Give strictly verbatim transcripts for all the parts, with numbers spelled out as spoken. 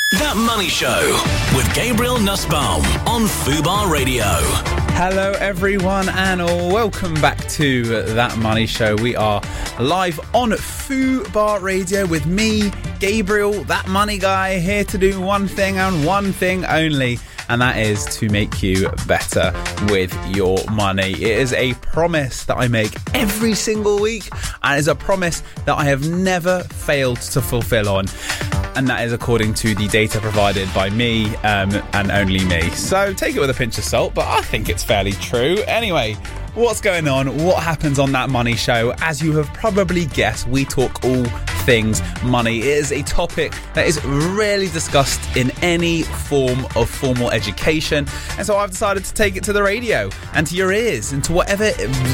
That Money Show with Gabriel Nussbaum on Fubar Radio. Hello everyone and welcome back to That Money Show. We are live on Fubar Radio with me, Gabriel, that money guy, here to do one thing and one thing only, and that is to make you better with your money. It is a promise that I make every single week, and it's a promise that I have never failed to fulfill on. And that is according to the data provided by me um, and only me. So take it with a pinch of salt, but I think it's fairly true. Anyway, what's going on? What happens on That Money Show? As you have probably guessed, we talk all things money. It is a topic that is rarely discussed in any form of formal education. And so I've decided to take it to the radio and to your ears and to whatever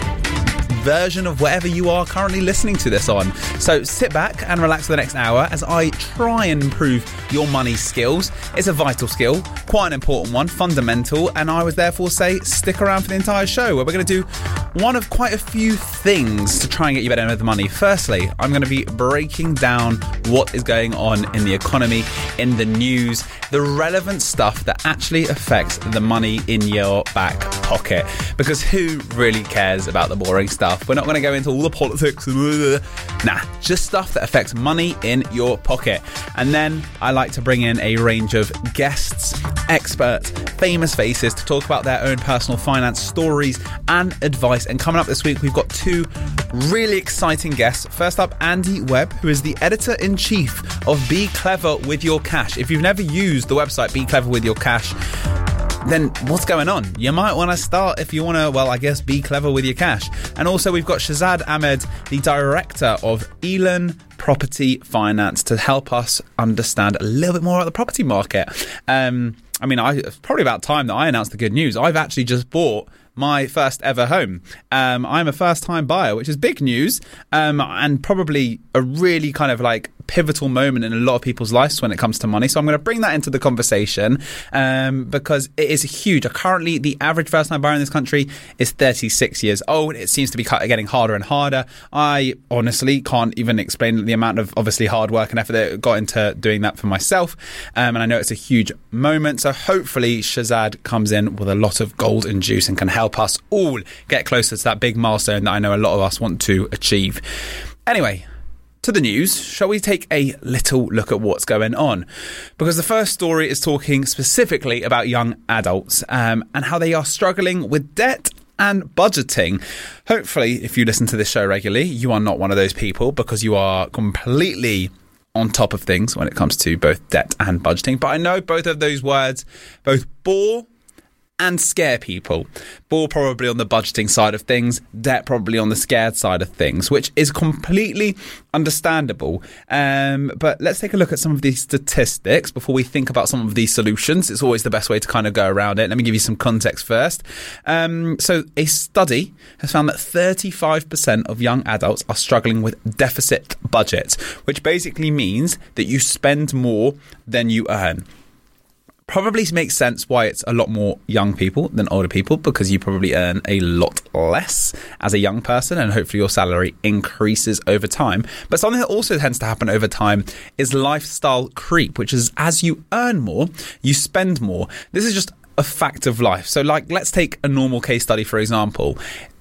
version of whatever you are currently listening to this on. So sit back and relax for the next hour as I try and improve your money skills. It's a vital skill, quite an important one, fundamental, and I would therefore say stick around for the entire show where we're going to do one of quite a few things to try and get you better with the money. Firstly, I'm going to be breaking down what is going on in the economy, in the news, the relevant stuff that actually affects the money in your back pocket. Because who really cares about the boring stuff? We're not going to go into all the politics. Nah, just stuff that affects money in your pocket. And then I like to bring in a range of guests, experts, famous faces to talk about their own personal finance stories and advice. And coming up this week, we've got two really exciting guests. First up, Andy Webb, who is the editor-in-chief of Be Clever With Your Cash. If you've never used the website Be Clever With Your Cash, then what's going on? You might want to start if you want to, well, I guess, be clever with your cash. And also we've got Shazad Ahmed, the director of Elan Property Finance, to help us understand a little bit more about the property market. Um, I mean, I, it's probably about time that I announced the good news. I've actually just bought my first ever home. Um, I'm a first time buyer, which is big news, um, and probably a really kind of like pivotal moment in a lot of people's lives when it comes to money. So I'm going to bring that into the conversation um, because it is huge. Currently, the average first time buyer in this country is thirty-six years old. It seems to be getting harder and harder. I honestly can't even explain the amount of obviously hard work and effort that got into doing that for myself. Um, and I know it's a huge moment. So hopefully Shazad comes in with a lot of golden juice and can help help us all get closer to that big milestone that I know a lot of us want to achieve. Anyway, to the news, shall we take a little look at what's going on? Because the first story is talking specifically about young adults um, and how they are struggling with debt and budgeting. Hopefully, if you listen to this show regularly, you are not one of those people because you are completely on top of things when it comes to both debt and budgeting. But I know both of those words both bore and scare people. Bore probably on the budgeting side of things, debt probably on the scared side of things, which is completely understandable. Um, but let's take a look at some of these statistics before we think about some of these solutions. It's always the best way to kind of go around it. Let me give you some context first. Um, so a study has found that thirty-five percent of young adults are struggling with deficit budgets, which basically means that you spend more than you earn. Probably makes sense why it's a lot more young people than older people, because you probably earn a lot less as a young person and hopefully your salary increases over time. But something that also tends to happen over time is lifestyle creep, which is as you earn more, you spend more. This is just a fact of life. So like, let's take a normal case study, for example.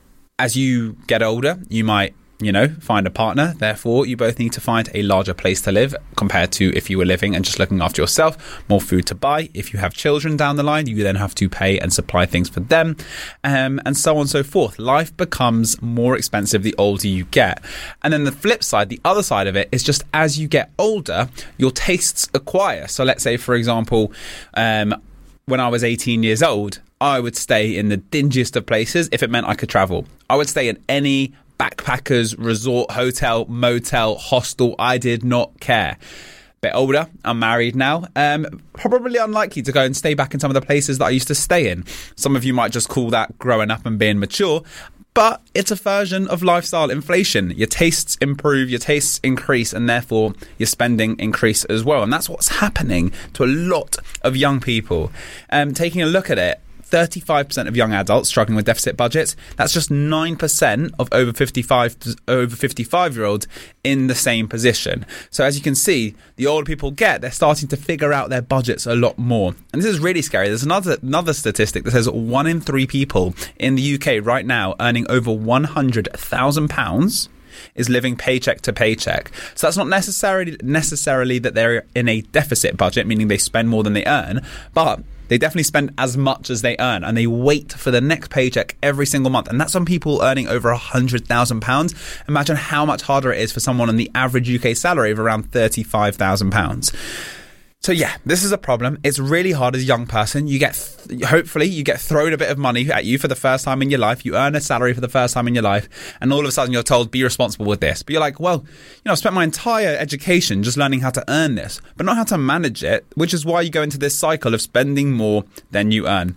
As you get older, you might you know, find a partner. Therefore, you both need to find a larger place to live compared to if you were living and just looking after yourself. More food to buy. If you have children down the line, you then have to pay and supply things for them, um, and so on and so forth. Life becomes more expensive the older you get. And then the flip side, the other side of it, is just as you get older, your tastes acquire. So let's say, for example, um, when I was eighteen years old, I would stay in the dingiest of places if it meant I could travel. I would stay in any backpackers, resort, hotel, motel, hostel. I did not care. Bit older, I'm married now. Um, probably unlikely to go and stay back in some of the places that I used to stay in. Some of you might just call that growing up and being mature, but it's a version of lifestyle inflation. Your tastes improve, your tastes increase, and therefore your spending increase as well. And that's what's happening to a lot of young people. Um, taking a look at it, thirty-five percent of young adults struggling with deficit budgets. That's just nine percent of over fifty-five over fifty-five-year-olds in the same position. So as you can see, the older people get, they're starting to figure out their budgets a lot more. And this is really scary. There's another another statistic that says one in three people in the U K right now earning over one hundred thousand pounds is living paycheck to paycheck. So that's not necessarily necessarily that they're in a deficit budget, meaning they spend more than they earn, but they definitely spend as much as they earn, and they wait for the next paycheck every single month. And that's on people earning over one hundred thousand pounds. Imagine how much harder it is for someone on the average U K salary of around thirty-five thousand pounds. So yeah, this is a problem. It's really hard as a young person. You get, th- hopefully, you get thrown a bit of money at you for the first time in your life. You earn a salary for the first time in your life, and all of a sudden you're told, be responsible with this. But you're like, well, you know, I've spent my entire education just learning how to earn this, but not how to manage it, which is why you go into this cycle of spending more than you earn.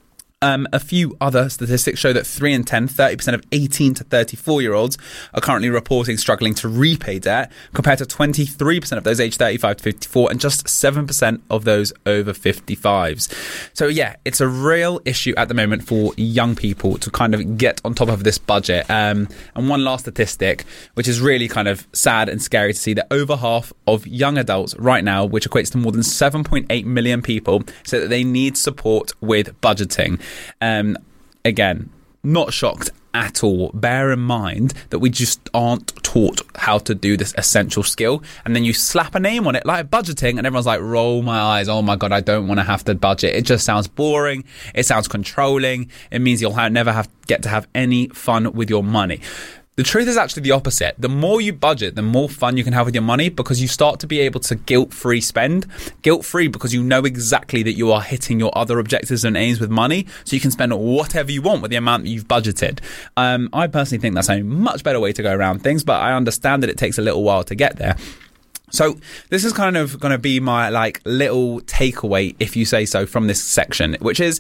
Um, a few other statistics show that three in ten, thirty percent of eighteen to thirty-four-year-olds are currently reporting struggling to repay debt, compared to twenty-three percent of those aged thirty-five to fifty-four and just seven percent of those over fifty-fives. So yeah, it's a real issue at the moment for young people to kind of get on top of this budget. Um, and one last statistic, which is really kind of sad and scary to see, that over half of young adults right now, which equates to more than seven point eight million people, say that they need support with budgeting. Um, again, not shocked at all. Bear in mind that we just aren't taught how to do this essential skill, and then you slap a name on it like budgeting and everyone's like, roll my eyes, oh my god, I don't want to have to budget. It just sounds boring, it sounds controlling, it means you'll have, never have get to have any fun with your money. The truth is actually the opposite. The more you budget, the more fun you can have with your money, because you start to be able to guilt-free spend. Guilt-free because you know exactly that you are hitting your other objectives and aims with money, so you can spend whatever you want with the amount that you've budgeted. Um, I personally think that's a much better way to go around things, but I understand that it takes a little while to get there. So this is kind of going to be my like little takeaway, if you say so, from this section, which is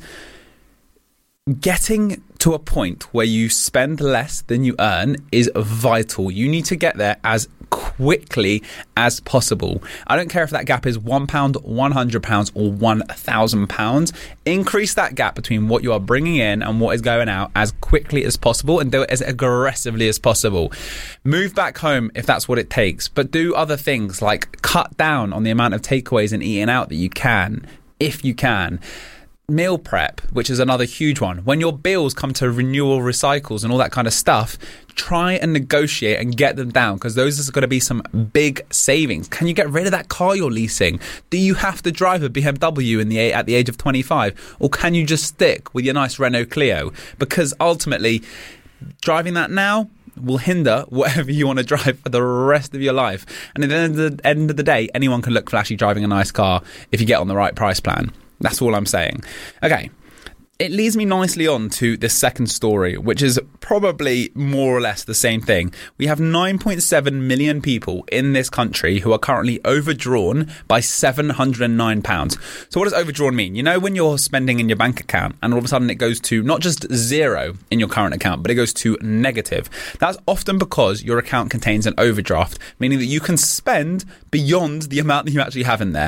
getting to a point where you spend less than you earn is vital. You need to get there as quickly as possible. I don't care if that gap is one pound, one hundred pounds or one thousand pounds. Increase that gap between what you are bringing in and what is going out as quickly as possible, and do it as aggressively as possible. Move back home if that's what it takes, but do other things like cut down on the amount of takeaways and eating out that you can, if you can. Meal prep, which is another huge one. When your bills come to renewal, recycles and all that kind of stuff, try and negotiate and get them down, because those are going to be some big savings. Can you get rid of that car you're leasing? Do you have to drive a B M W in the at the age of twenty-five, or can you just stick with your nice Renault Clio? Because ultimately, driving that now will hinder whatever you want to drive for the rest of your life. And at the end of the, end of the day, anyone can look flashy driving a nice car if you get on the right price plan. That's all I'm saying. Okay, it leads me nicely on to the second story, which is probably more or less the same thing. We have nine point seven million people in this country who are currently overdrawn by seven hundred nine pounds. So what does overdrawn mean? You know, when you're spending in your bank account and all of a sudden it goes to not just zero in your current account, but it goes to negative. That's often because your account contains an overdraft, meaning that you can spend beyond the amount that you actually have in there.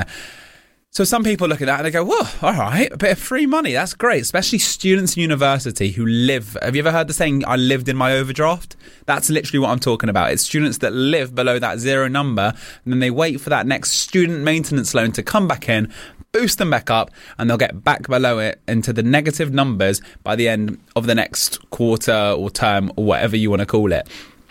So some people look at that and they go, whoa, all right, a bit of free money. That's great. Especially students in university who live. Have you ever heard the saying, I lived in my overdraft? That's literally what I'm talking about. It's students that live below that zero number, and then they wait for that next student maintenance loan to come back in, boost them back up, and they'll get back below it into the negative numbers by the end of the next quarter or term or whatever you want to call it.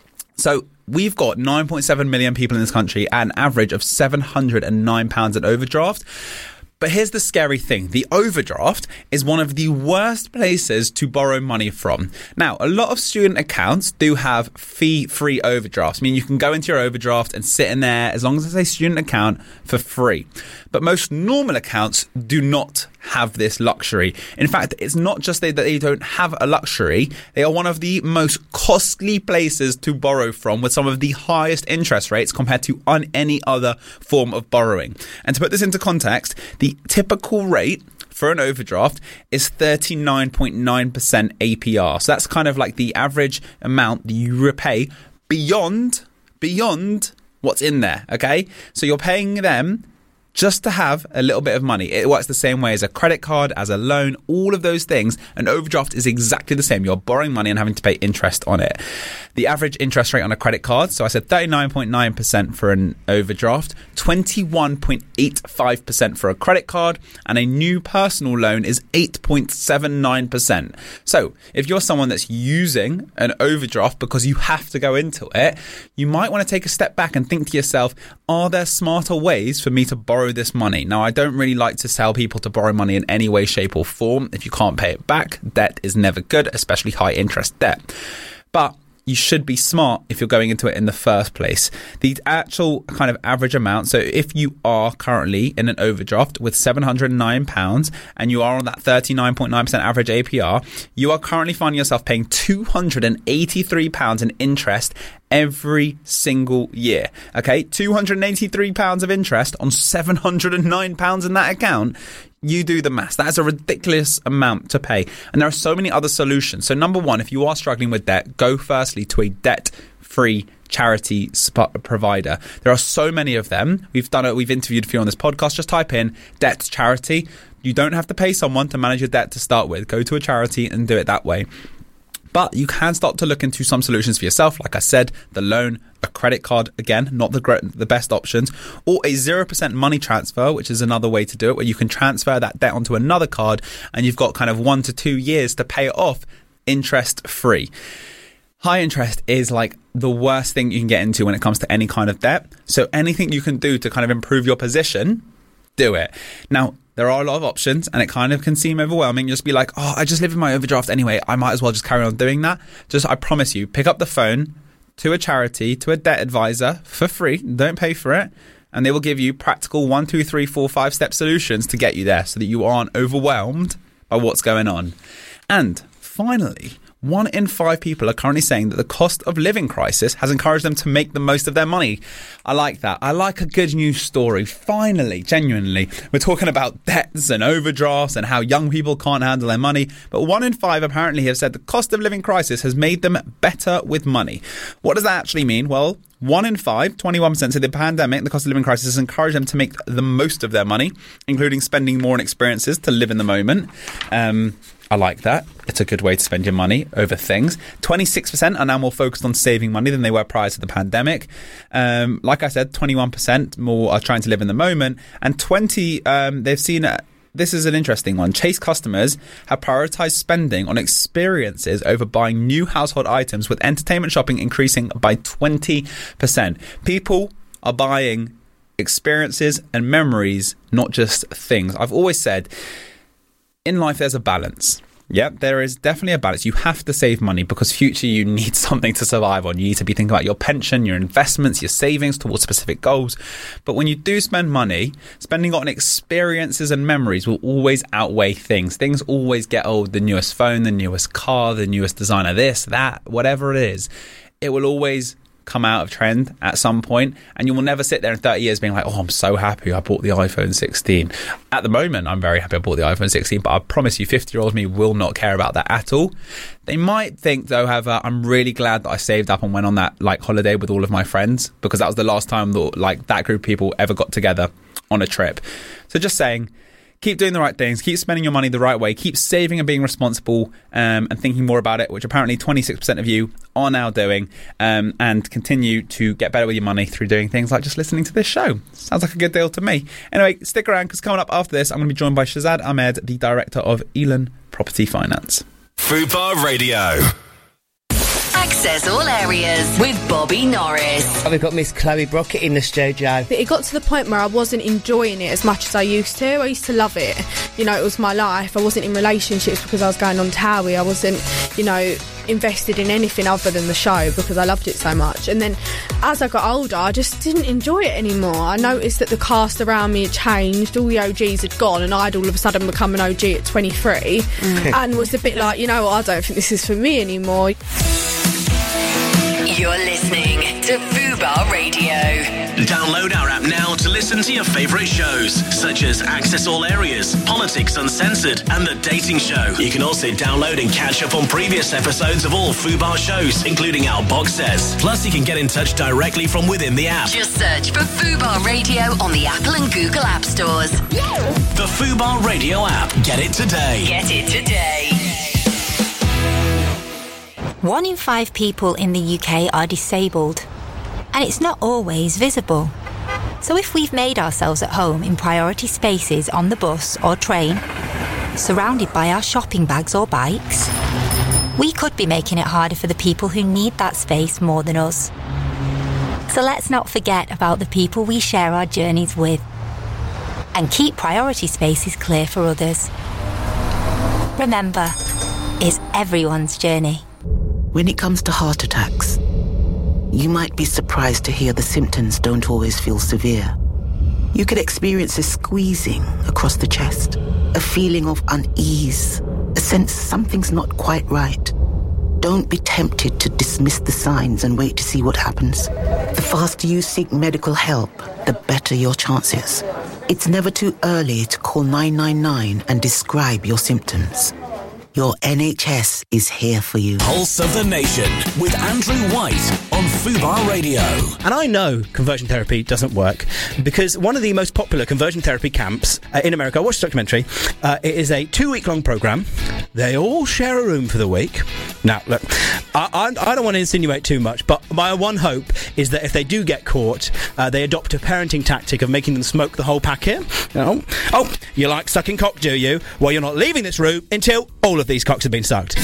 So we've got nine point seven million people in this country at an average of seven hundred nine pounds in overdraft. But here's the scary thing. The overdraft is one of the worst places to borrow money from. Now, a lot of student accounts do have fee-free overdrafts. I mean, you can go into your overdraft and sit in there as long as it's a student account for free. But most normal accounts do not have this luxury. In fact, it's not just that they don't have a luxury, they are one of the most costly places to borrow from, with some of the highest interest rates compared to on any other form of borrowing. And to put this into context, the typical rate for an overdraft is thirty-nine point nine percent A P R. So that's kind of like the average amount that you repay beyond beyond what's in there, okay? So you're paying them just to have a little bit of money. It works the same way as a credit card, as a loan, all of those things. An overdraft is exactly the same. You're borrowing money and having to pay interest on it. The average interest rate on a credit card, so I said thirty-nine point nine percent for an overdraft, twenty-one point eight five percent for a credit card, and a new personal loan is eight point seven nine percent. So if you're someone that's using an overdraft because you have to go into it, you might want to take a step back and think to yourself, are there smarter ways for me to borrow this money? Now, I don't really like to tell people to borrow money in any way, shape or form. If you can't pay it back, debt is never good, especially high interest debt. But you should be smart if you're going into it in the first place. The actual kind of average amount, so if you are currently in an overdraft with seven hundred nine pounds and you are on that thirty-nine point nine percent average A P R, you are currently finding yourself paying two hundred eighty-three pounds in interest every single year. Okay, two hundred eighty-three pounds of interest on seven hundred nine pounds in that account. You do the maths. That is a ridiculous amount to pay. And there are so many other solutions. So number one, if you are struggling with debt, go firstly to a debt-free charity sp- provider. There are so many of them. We've done it. We've interviewed a few on this podcast. Just type in debt charity. You don't have to pay someone to manage your debt to start with. Go to a charity and do it that way. But you can start to look into some solutions for yourself. Like I said, the loan, a credit card, again, not the great, the best options, or a zero percent money transfer, which is another way to do it, where you can transfer that debt onto another card and you've got kind of one to two years to pay it off interest free. High interest is like the worst thing you can get into when it comes to any kind of debt. So anything you can do to kind of improve your position, do it. Now, there are a lot of options and it kind of can seem overwhelming. Just be like, oh, I just live in my overdraft anyway. I might as well just carry on doing that. Just, I promise you, pick up the phone to a charity, to a debt advisor for free. Don't pay for it. And they will give you practical one, two, three, four, five step solutions to get you there so that you aren't overwhelmed by what's going on. And finally, one in five people are currently saying that the cost of living crisis has encouraged them to make the most of their money. I like that. I like a good news story. Finally, genuinely, we're talking about debts and overdrafts and how young people can't handle their money. But one in five apparently have said the cost of living crisis has made them better with money. What does that actually mean? Well, one in five, twenty-one percent, said the pandemic, the cost of living crisis has encouraged them to make the most of their money, including spending more on experiences to live in the moment. Um... I like that. It's a good way to spend your money over things. twenty-six percent are now more focused on saving money than they were prior to the pandemic. Um, like I said, twenty-one percent more are trying to live in the moment. And twenty, um, they've seen, uh, this is an interesting one. Chase customers have prioritized spending on experiences over buying new household items, with entertainment shopping increasing by twenty percent. People are buying experiences and memories, not just things. I've always said, in life, there's a balance. Yeah, there is definitely a balance. You have to save money because future you need something to survive on. You need to be thinking about your pension, your investments, your savings towards specific goals. But when you do spend money, spending on experiences and memories will always outweigh things. Things always get old. The newest phone, the newest car, the newest designer, this, that, whatever it is. It will always come out of trend at some point, and you will never sit there in thirty years being like, oh, I'm so happy I bought the iPhone sixteen. At the moment, I'm very happy I bought the iPhone sixteen, but I promise you, fifty year old me will not care about that at all. They might think, though, however, I'm really glad that I saved up and went on that like holiday with all of my friends, because that was the last time that like that group of people ever got together on a trip. So just saying, keep doing the right things, keep spending your money the right way, keep saving and being responsible, um, and thinking more about it, which apparently twenty-six percent of you are now doing, um, and continue to get better with your money through doing things like just listening to this show. Sounds like a good deal to me. Anyway, stick around, because coming up after this, I'm going to be joined by Shazad Ahmed, the director of Elan Property Finance. Fubar Radio. Access all areas with Bobby Norris. We've got Miss Chloe Brockett in the studio. But it got to the point where I wasn't enjoying it as much as I used to. I used to love it. You know, it was my life. I wasn't in relationships because I was going on Towie. I wasn't, you know, invested in anything other than the show because I loved it so much. And then as I got older, I just didn't enjoy it anymore. I noticed that the cast around me had changed. All the O Gs had gone, and I'd all of a sudden become an O G at twenty-three mm. and was a bit like, you know what, I don't think this is for me anymore. You're listening to Fubar Radio. Download our app now to listen to your favourite shows, such as Access All Areas, Politics Uncensored, and The Dating Show. You can also download and catch up on previous episodes of all Fubar shows, including our box sets. Plus, you can get in touch directly from within the app. Just search for Fubar Radio on the Apple and Google App Stores. The Fubar Radio app. Get it today. Get it today. One in five people in the U K are disabled, and it's not always visible. So if we've made ourselves at home in priority spaces on the bus or train, surrounded by our shopping bags or bikes, we could be making it harder for the people who need that space more than us. So let's not forget about the people we share our journeys with, and keep priority spaces clear for others. Remember, it's everyone's journey. When it comes to heart attacks, you might be surprised to hear the symptoms don't always feel severe. You could experience a squeezing across the chest, a feeling of unease, a sense something's not quite right. Don't be tempted to dismiss the signs and wait to see what happens. The faster you seek medical help, the better your chances. It's never too early to call nine nine nine and describe your symptoms. Your N H S is here for you. Pulse of the Nation with Andrew White on Fubar Radio. And I know conversion therapy doesn't work because one of the most popular conversion therapy camps uh, in America, I watched a documentary, uh, it is a two-week-long program. They all share a room for the week. Now, look, I, I, I don't want to insinuate too much, but my one hope is that if they do get caught, uh, they adopt a parenting tactic of making them smoke the whole packet. You know? Oh, you like sucking cock, do you? Well, you're not leaving this room until all of these cocks have been sucked.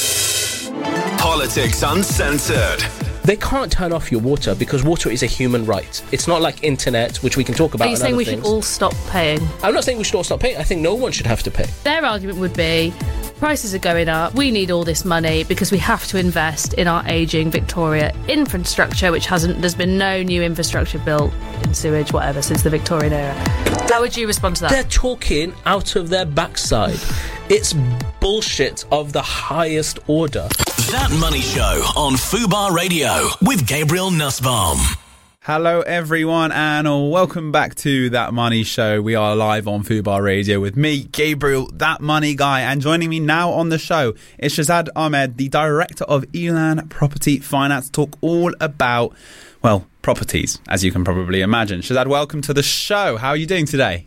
Politics Uncensored. They can't turn off your water because water is a human right. It's not like internet, which we can talk about. Are you saying we things. should all stop paying? I'm not saying we should all stop paying. I think no one should have to pay. Their argument would be, prices are going up, we need all this money because we have to invest in our ageing Victoria infrastructure, which hasn't, there's been no new infrastructure built in sewage, whatever, since the Victorian era. How would you respond to that? They're talking out of their backside. It's bullshit of the highest order. That Money Show on Fubar Radio with Gabriel Nussbaum. Hello everyone and welcome back to That Money Show. We are live on Fubar Radio with me, Gabriel, That Money Guy, and joining me now on the show is Shazad Ahmed, the director of Elan Property Finance, to talk all about, well, properties, as you can probably imagine. Shazad, welcome to the show. How are you doing today?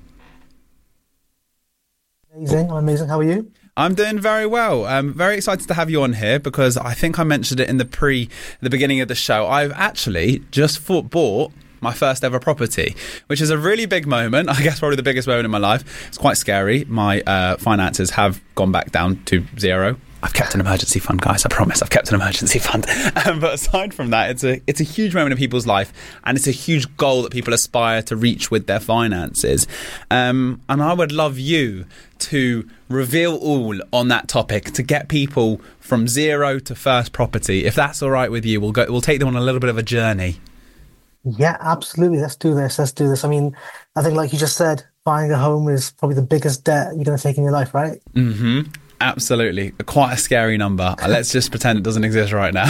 Amazing, I'm amazing. How are you? I'm doing very well. I'm very excited to have you on here because I think I mentioned it in the pre, the beginning of the show. I've actually just fought, bought my first ever property, which is a really big moment. I guess probably the biggest moment in my life. It's quite scary. My uh, finances have gone back down to zero. I've kept an emergency fund, guys. I promise. I've kept an emergency fund. Um, but aside from that, it's a it's a huge moment in people's life, and it's a huge goal that people aspire to reach with their finances. Um, and I would love you to reveal all on that topic to get people from zero to first property. If that's all right with you, we'll go. We'll take them on a little bit of a journey. Yeah, absolutely. Let's do this. Let's do this. I mean, I think, like you just said, buying a home is probably the biggest debt you're going to take in your life, right? Mm-hmm. Absolutely. Quite a scary number. Let's just pretend it doesn't exist right now.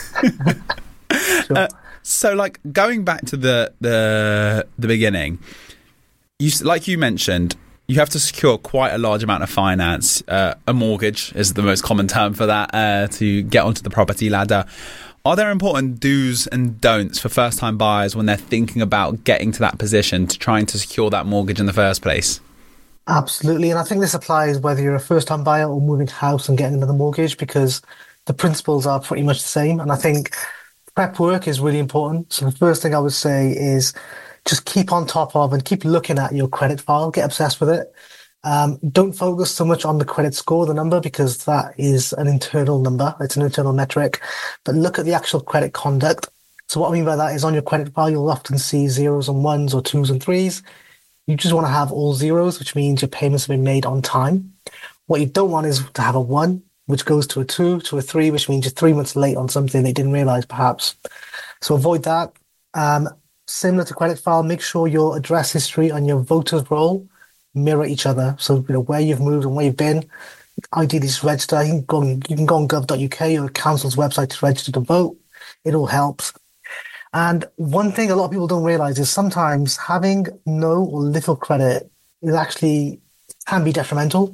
Sure. uh, so, like, going back to the the the beginning, you like you mentioned, you have to secure quite a large amount of finance. Uh, a mortgage is the most common term for that, uh, to get onto the property ladder. Are there important do's and don'ts for first-time buyers when they're thinking about getting to that position, to trying to secure that mortgage in the first place? Absolutely. And I think this applies whether you're a first-time buyer or moving house and getting another mortgage, because the principles are pretty much the same. And I think prep work is really important. So the first thing I would say is just keep on top of and keep looking at your credit file, get obsessed with it. Um, don't focus so much on the credit score, the number, because that is an internal number. It's an internal metric. But look at the actual credit conduct. So what I mean by that is on your credit file, you'll often see zeros and ones or twos and threes. You just want to have all zeros, which means your payments have been made on time. What you don't want is to have a one, which goes to a two, to a three, which means you're three months late on something they didn't realize, perhaps. So avoid that. Um, similar to credit file, make sure your address history and your voters roll mirror each other. So, you know, where you've moved and where you've been, ideally just register. You can go on, you can go on gov dot U K or the council's website to register to vote. It all helps. And one thing a lot of people don't realize is sometimes having no or little credit is actually can be detrimental.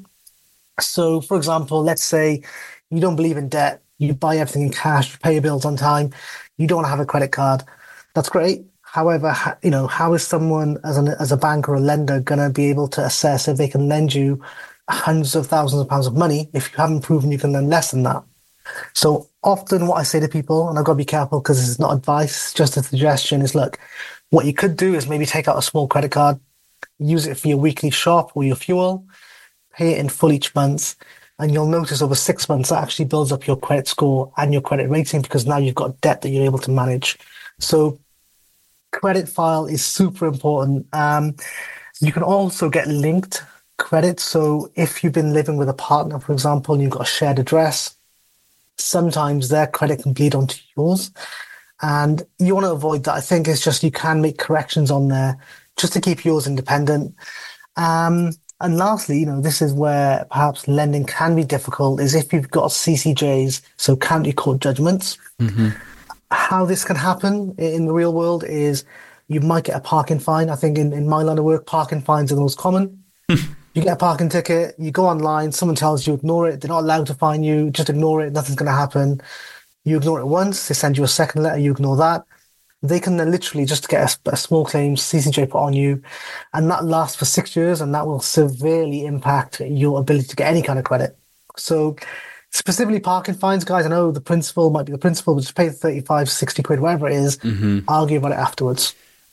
So, for example, let's say you don't believe in debt, you buy everything in cash, you pay your bills on time, you don't want to have a credit card. That's great. However, you know, how is someone as an as a bank or a lender going to be able to assess if they can lend you hundreds of thousands of pounds of money if you haven't proven you can lend less than that? So often what I say to people, and I've got to be careful because this is not advice, just a suggestion, is look, what you could do is maybe take out a small credit card, use it for your weekly shop or your fuel, pay it in full each month, and you'll notice over six months that actually builds up your credit score and your credit rating because now you've got debt that you're able to manage. So credit file is super important. Um, you can also get linked credit. So if you've been living with a partner, for example, and you've got a shared address, sometimes their credit can bleed onto yours. And you want to avoid that. I think it's just you can make corrections on there just to keep yours independent. Um, and lastly, you know, this is where perhaps lending can be difficult, is if you've got C C Js, so county court judgments. Mm-hmm. How this can happen in the real world is you might get a parking fine. I think in, in my line of work, parking fines are the most common. You get a parking ticket, you go online, someone tells you ignore it, they're not allowed to fine you, just ignore it, nothing's going to happen. You ignore it once, they send you a second letter, you ignore that. They can then literally just get a, a small claim C C J put on you, and that lasts for six years, and that will severely impact your ability to get any kind of credit. So specifically parking fines, guys, I know the principal might be the principal, but just pay the thirty-five, sixty quid, whatever it is, mm-hmm. argue about it afterwards.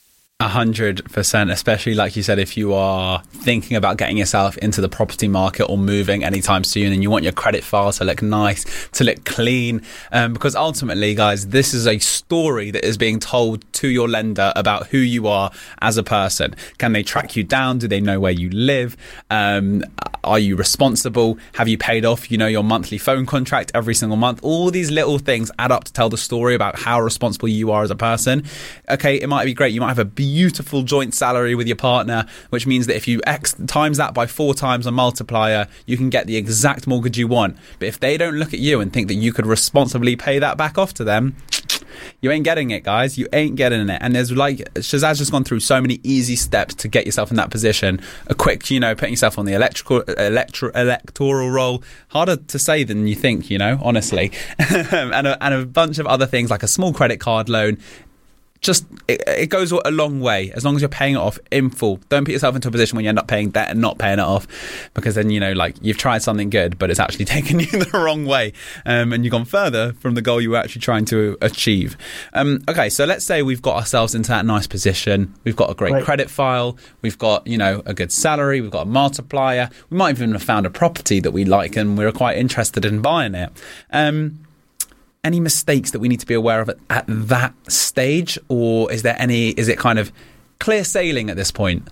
A hundred percent, especially like you said, if you are thinking about getting yourself into the property market or moving anytime soon and you want your credit file to look nice, to look clean, um, because ultimately, guys, this is a story that is being told to your lender about who you are as a person. Can they track you down? Do they know where you live? Um, are you responsible? Have you paid off, you know, your monthly phone contract every single month? All these little things add up to tell the story about how responsible you are as a person. Okay, it might be great. You might have a beautiful joint salary with your partner, which means that if you X times that by four times a multiplier, you can get the exact mortgage you want. But if they don't look at you and think that you could responsibly pay that back off to them, you ain't getting it, guys. You ain't getting it. And there's like, Shazad's just gone through so many easy steps to get yourself in that position. A quick, you know, putting yourself on the electrical, electro, electoral roll. Harder to say than you think, you know, honestly. and, a, and a bunch of other things like a small credit card loan. Just it, it goes a long way as long as you're paying it off in full. Don't put yourself into a position where you end up paying debt and not paying it off, because then, you know, like you've tried something good but it's actually taken you the wrong way, um, and you've gone further from the goal you were actually trying to achieve. Um, okay, so let's say we've got ourselves into that nice position. We've got a great right. credit file. We've got, you know, a good salary. We've got a multiplier. We might even have found a property that we like and we're quite interested in buying it. Um, Any mistakes that we need to be aware of at, at that stage, or is there any? Is it kind of clear sailing at this point?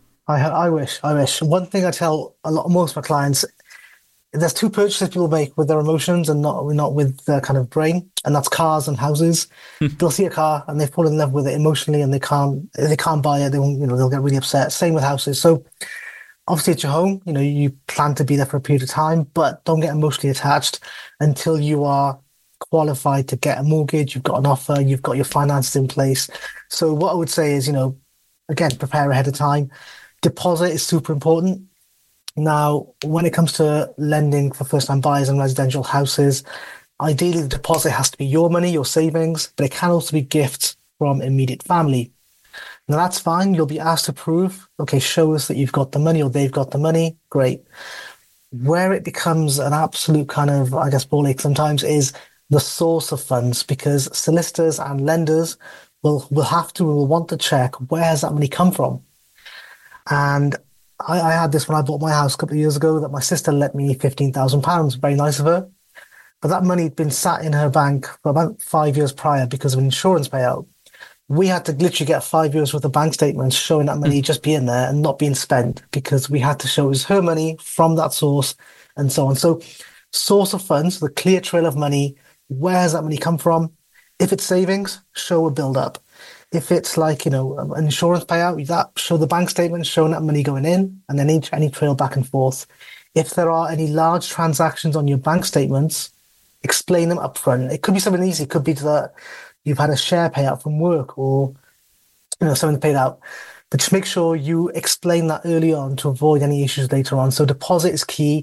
I I wish, I wish. One thing I tell a lot, most of my clients, there's two purchases people make with their emotions and not not with their kind of brain, and that's cars and houses. They'll see a car and they fall in love with it emotionally, and they can't they can't buy it. They won't, you know, they'll get really upset. Same with houses. So obviously, it's your home. You know, you plan to be there for a period of time, but don't get emotionally attached until you are qualified to get a mortgage, you've got an offer, you've got your finances in place. So what I would say is, you know, again, prepare ahead of time. Deposit is super important. Now, when it comes to lending for first-time buyers and residential houses, ideally the deposit has to be your money, your savings, but it can also be gifts from immediate family. Now, that's fine. You'll be asked to prove, okay, show us that you've got the money or they've got the money. Great. Where it becomes an absolute kind of, I guess, ball ache sometimes is the source of funds, because solicitors and lenders will will have to will want to check where has that money come from. And I, I had this when I bought my house a couple of years ago, that my sister lent me fifteen thousand pounds, very nice of her. But that money had been sat in her bank for about five years prior because of an insurance payout. We had to literally get five years worth of bank statements showing that money just being there and not being spent, because we had to show it was her money from that source and so on. So source of funds, the clear trail of money. Where has that money come from? If it's savings, show a build up. If it's like, you know, an insurance payout, that show the bank statement showing that money going in, and then each, any trail back and forth. If there are any large transactions on your bank statements, explain them up front. It could be something easy. It could be that you've had a share payout from work, or you know something paid out. But just make sure you explain that early on to avoid any issues later on. So deposit is key.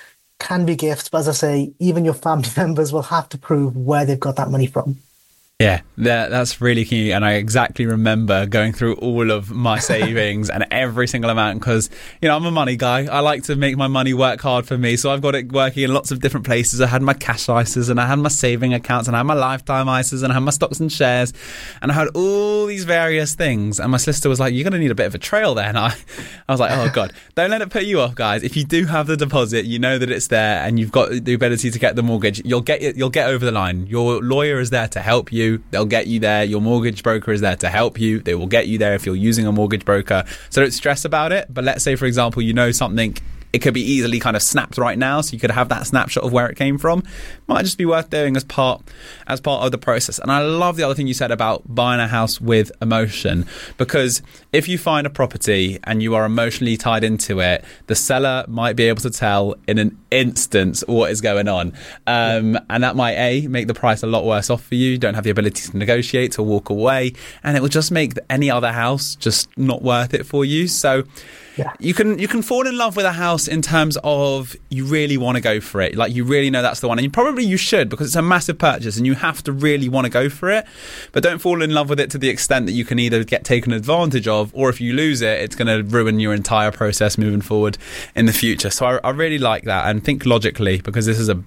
Can be gifts, but as I say, even your family members will have to prove where they've got that money from. Yeah, that, that's really key. And I exactly remember going through all of my savings and every single amount because, you know, I'm a money guy. I like to make my money work hard for me. So I've got it working in lots of different places. I had my cash I S As and I had my saving accounts and I had my lifetime I S As and I had my stocks and shares and I had all these various things. And my sister was like, you're going to need a bit of a trail there. And I, I was like, oh God, don't let it put you off, guys. If you do have the deposit, you know that it's there and you've got the ability to get the mortgage, you'll get you'll get over the line. Your lawyer is there to help you. They'll get you there. Your mortgage broker is there to help you. They will get you there if you're using a mortgage broker. So don't stress about it. But let's say, for example, you know something, it could be easily kind of snapped right now, so you could have that snapshot of where it came from. Might just be worth doing as part as part of the process. And I love the other thing you said about buying a house with emotion, because if you find a property and you are emotionally tied into it, the seller might be able to tell in an instant what is going on, um, and that might a make the price a lot worse off for you. You don't have the ability to negotiate, to walk away, and it will just make any other house just not worth it for you. So yeah. You can you can fall in love with a house in terms of you really want to go for it. Like you really know that's the one. And you probably you should, because it's a massive purchase and you have to really want to go for it. But don't fall in love with it to the extent that you can either get taken advantage of, or if you lose it, it's going to ruin your entire process moving forward in the future. So I, I really like that, and think logically, because this is a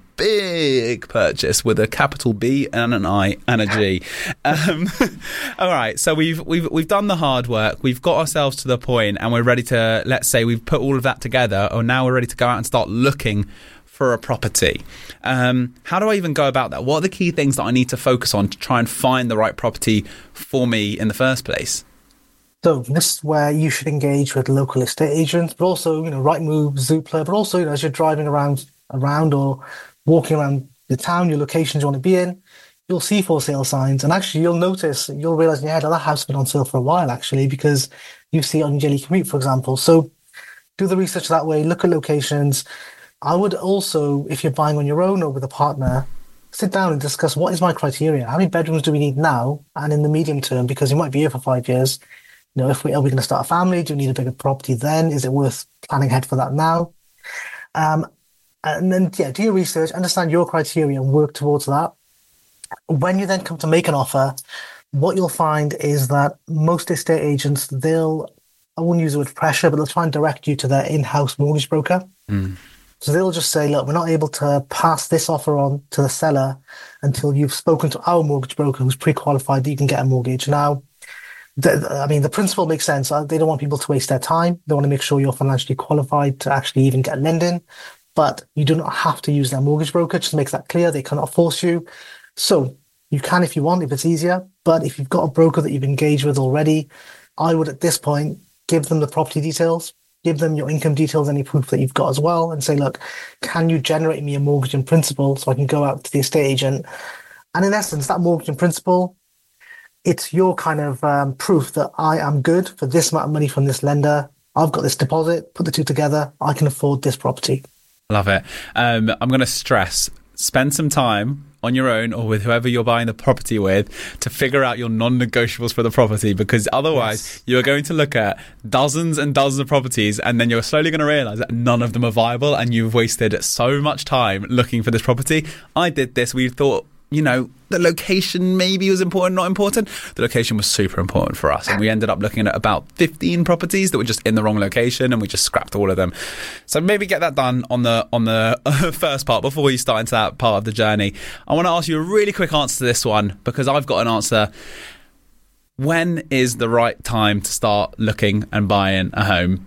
big purchase with a capital B and an I and a G. Um, all right, so we've we've we've done the hard work. We've got ourselves to the point, and we're ready to, let's say, we've put all of that together, or now we're ready to go out and start looking for a property. Um, how do I even go about that? What are the key things that I need to focus on to try and find the right property for me in the first place? So this is where you should engage with local estate agents, but also, you know, Rightmove, Zoopla, but also, you know, as you're driving around around or walking around the town, your locations you want to be in, you'll see for sale signs, and actually you'll notice, you'll realize in your head, oh, that house has been on sale for a while actually, because you see it on your daily commute, for example. So do the research that way, look at locations. I would also, if you're buying on your own or with a partner, sit down and discuss, what is my criteria? How many bedrooms do we need now and in the medium term? Because you might be here for five years. You know, if we are we going to start a family? Do we need a bigger property then? Is it worth planning ahead for that now? Um, and then, yeah, do your research, understand your criteria and work towards that. When you then come to make an offer, what you'll find is that most estate agents, they'll, I wouldn't use the word pressure, but they'll try and direct you to their in-house mortgage broker. Mm. So they'll just say, look, we're not able to pass this offer on to the seller until you've spoken to our mortgage broker who's pre-qualified that you can get a mortgage. Now, the, I mean, the principle makes sense. They don't want people to waste their time. They want to make sure you're financially qualified to actually even get lending. But you do not have to use their mortgage broker. Just makes that clear. They cannot force you. So you can if you want, if it's easier. But if you've got a broker that you've engaged with already, I would at this point give them the property details, give them your income details, any proof that you've got as well, and say, look, can you generate me a mortgage in principle so I can go out to the estate agent? And in essence, that mortgage in principle, it's your kind of um, proof that I am good for this amount of money from this lender. I've got this deposit, put the two together, I can afford this property. Love it. Um, I'm going to stress, spend some time on your own or with whoever you're buying the property with to figure out your non-negotiables for the property, because otherwise yes. you are going to look at dozens and dozens of properties and then you're slowly going to realise that none of them are viable and you've wasted so much time looking for this property. I did this. We thought, you know, the location maybe was important, not important. The location was super important for us. And we ended up looking at about fifteen properties that were just in the wrong location, and we just scrapped all of them. So maybe get that done on the on the first part before you start into that part of the journey. I want to ask you a really quick answer to this one, because I've got an answer. When is the right time to start looking and buying a home?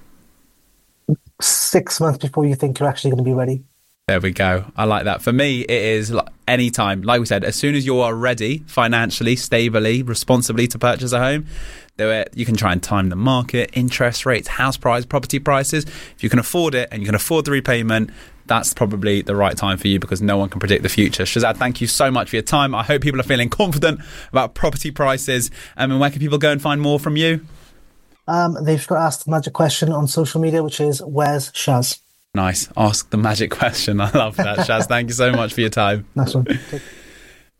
Six months before you think you're actually going to be ready. There we go. I like that. For me, it is like any time. Like we said, as soon as you are ready financially, stably, responsibly to purchase a home, do it. You can try and time the market, interest rates, house price, property prices. If you can afford it and you can afford the repayment, that's probably the right time for you, because no one can predict the future. Shazad, thank you so much for your time. I hope people are feeling confident about property prices. Um, and where can people go and find more from you? Um, they've got to ask the magic question on social media, which is, where's Shaz? Nice. Ask the magic question. I love that, Shaz. Thank you so much for your time. Nice one.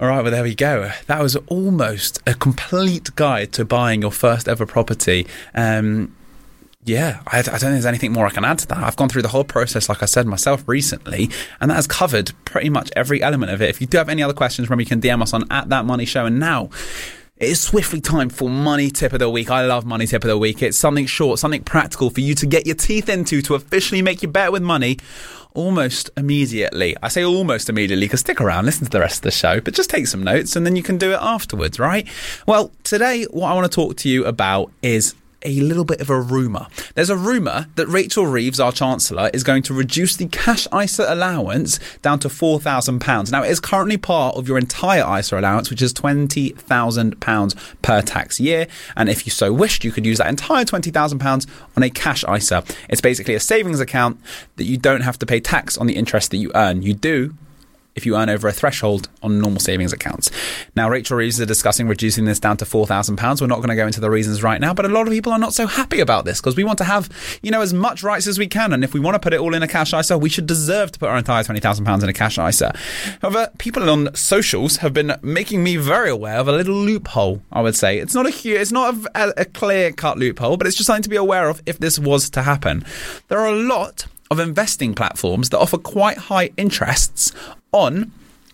All right, well, there we go. That was almost a complete guide to buying your first ever property. Um, yeah, I, I don't think there's anything more I can add to that. I've gone through the whole process, like I said, myself recently, and that has covered pretty much every element of it. If you do have any other questions, remember you can D M us on at That Money Show. And now it is swiftly time for Money Tip of the Week. I love Money Tip of the Week. It's something short, something practical for you to get your teeth into to officially make you better with money almost immediately. I say almost immediately because stick around, listen to the rest of the show, but just take some notes and then you can do it afterwards, right? Well, today what I want to talk to you about is a little bit of a rumour. There's a rumour that Rachel Reeves, our Chancellor, is going to reduce the cash I S A allowance down to four thousand pounds. Now, it is currently part of your entire I S A allowance, which is twenty thousand pounds per tax year. And if you so wished, you could use that entire twenty thousand pounds on a cash I S A. It's basically a savings account that you don't have to pay tax on the interest that you earn. You do if you earn over a threshold on normal savings accounts. Now, Rachel Reeves is discussing reducing this down to four thousand pounds. We're not going to go into the reasons right now, but a lot of people are not so happy about this because we want to have, you know, as much rights as we can. And if we want to put it all in a cash I S A, we should deserve to put our entire twenty thousand pounds in a cash I S A. However, people on socials have been making me very aware of a little loophole, I would say. It's not a huge, it's not a, a clear-cut loophole, but it's just something to be aware of if this was to happen. There are a lot of investing platforms that offer quite high interests on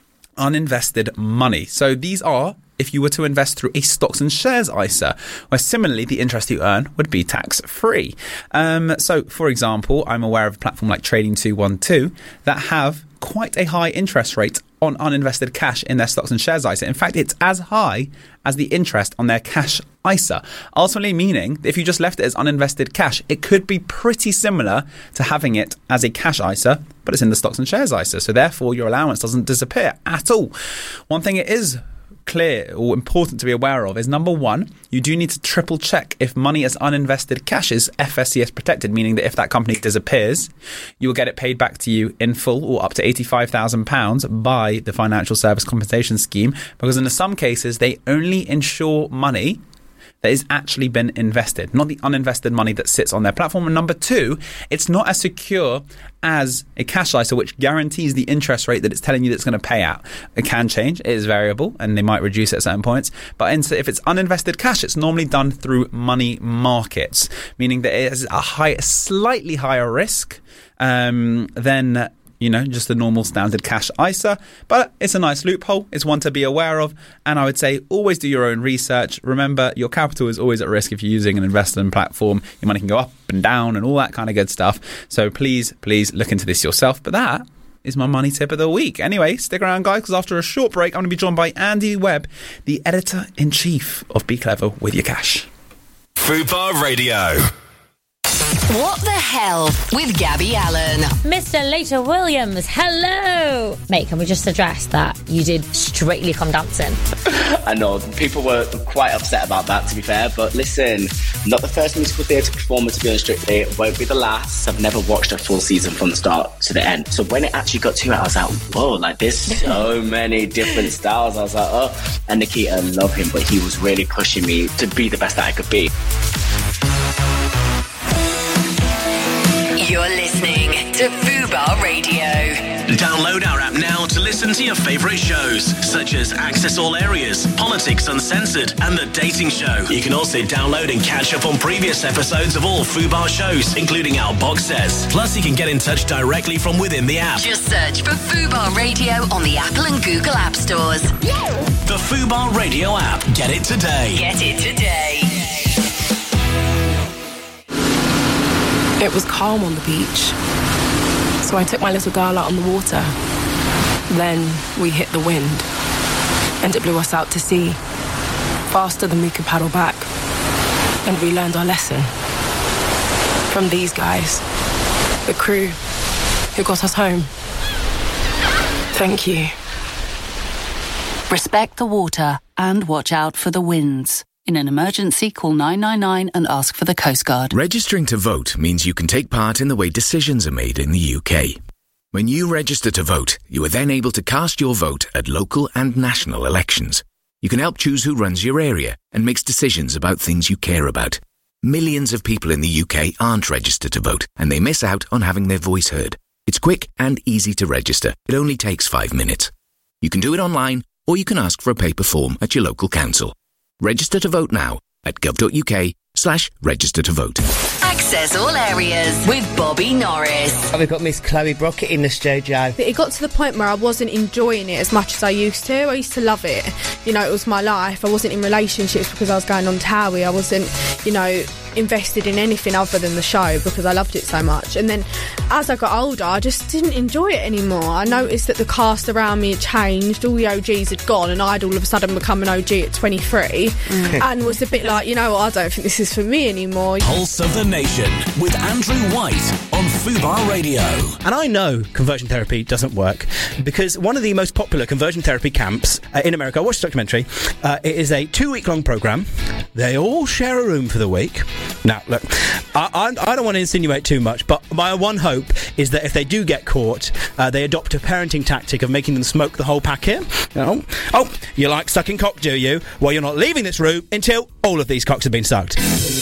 uninvested money. So these are if you were to invest through a stocks and shares I S A, where similarly the interest you earn would be tax-free. Um, so, for example, I'm aware of a platform like Trading two twelve that have quite a high interest rate on uninvested cash in their stocks and shares I S A. In fact, it's as high as the interest on their cash I S A. Ultimately meaning that if you just left it as uninvested cash, it could be pretty similar to having it as a cash I S A, but it's in the stocks and shares I S A. So therefore, your allowance doesn't disappear at all. One thing it is clear or important to be aware of is, number one, you do need to triple check if money as uninvested cash is F S C S protected, meaning that if that company disappears, you will get it paid back to you in full or up to eighty-five thousand pounds by the Financial Service Compensation Scheme, because in some cases they only insure money that has actually been invested, not the uninvested money that sits on their platform. And number two, it's not as secure as a cash I S A, which guarantees the interest rate that it's telling you that it's going to pay out. It can change, it is variable, and they might reduce it at certain points. But if it's uninvested cash, it's normally done through money markets, meaning that it is a high, slightly higher risk um, than, you know, just the normal standard cash I S A. But it's a nice loophole. It's one to be aware of. And I would say always do your own research. Remember, your capital is always at risk if you're using an investment platform. Your money can go up and down and all that kind of good stuff. So please, please look into this yourself. But that is my money tip of the week. Anyway, stick around, guys, because after a short break, I'm going to be joined by Andy Webb, the editor-in-chief of Be Clever With Your Cash. Fubar Radio. What the hell with Gabby Allen? Mister Later Williams, hello! Mate, can we just address that you did Strictly Come Dancing? I know, people were quite upset about that, to be fair, but listen, not the first musical theatre performer to be on Strictly, won't be the last. I've never watched a full season from the start to the end. So when it actually got to it, I was like, whoa, like there's so many different styles. I was like, oh, and Nikita, love him, but he was really pushing me to be the best that I could be. You're listening to Fubar Radio. Download our app now to listen to your favourite shows, such as Access All Areas, Politics Uncensored, and The Dating Show. You can also download and catch up on previous episodes of all Fubar shows, including our box sets. Plus, you can get in touch directly from within the app. Just search for Fubar Radio on the Apple and Google App Stores. The Fubar Radio app. Get it today. Get it today. It was calm on the beach, so I took my little girl out on the water. Then we hit the wind, and it blew us out to sea, faster than we could paddle back. And we learned our lesson from these guys, the crew who got us home. Thank you. Respect the water and watch out for the winds. In an emergency, call nine nine nine and ask for the Coast Guard. Registering to vote means you can take part in the way decisions are made in the U K. When you register to vote, you are then able to cast your vote at local and national elections. You can help choose who runs your area and makes decisions about things you care about. Millions of people in the U K aren't registered to vote, and they miss out on having their voice heard. It's quick and easy to register. It only takes five minutes. You can do it online or you can ask for a paper form at your local council. Register to vote now at gov.uk slash register to vote. Access all areas with Bobby Norris. We've got Miss Chloe Brockett in the studio. But it got to the point where I wasn't enjoying it as much as I used to. I used to love it. You know, it was my life. I wasn't in relationships because I was going on Towie. I wasn't, you know, invested in anything other than the show because I loved it so much. And then as I got older, I just didn't enjoy it anymore. I noticed that the cast around me had changed. All the O Gs had gone and I'd all of a sudden become an O G at twenty-three mm. and was a bit like, you know what, I don't think this is for me anymore. Pulse of the Nation with Andrew White on Fubar Radio. And I know conversion therapy doesn't work because one of the most popular conversion therapy camps uh, in America, I watched a documentary, uh, it is a two-week long programme. They all share a room for the week. Now, look, I, I, I don't want to insinuate too much, but my one hope is that if they do get caught, uh, they adopt a parenting tactic of making them smoke the whole packet. You know? Oh, you like sucking cock, do you? Well, you're not leaving this room until all of these cocks have been sucked.